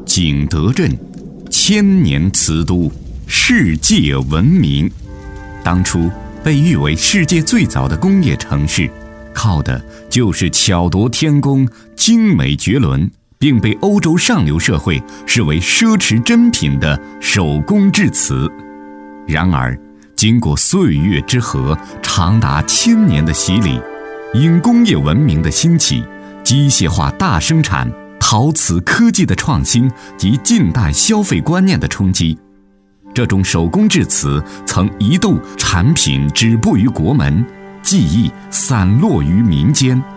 景德镇，千年瓷都，世界闻名。当初被誉为世界最早的工业城市，靠的就是巧夺天工、精美绝伦，并被欧洲上流社会视为奢侈珍品的手工制瓷。然而，经过岁月之河，长达1000年的洗礼，因工业文明的兴起、机械化大生产、陶瓷科技的创新及近代消费观念的冲击，这种手工制瓷曾一度产品止步于国门，技艺散落于民间。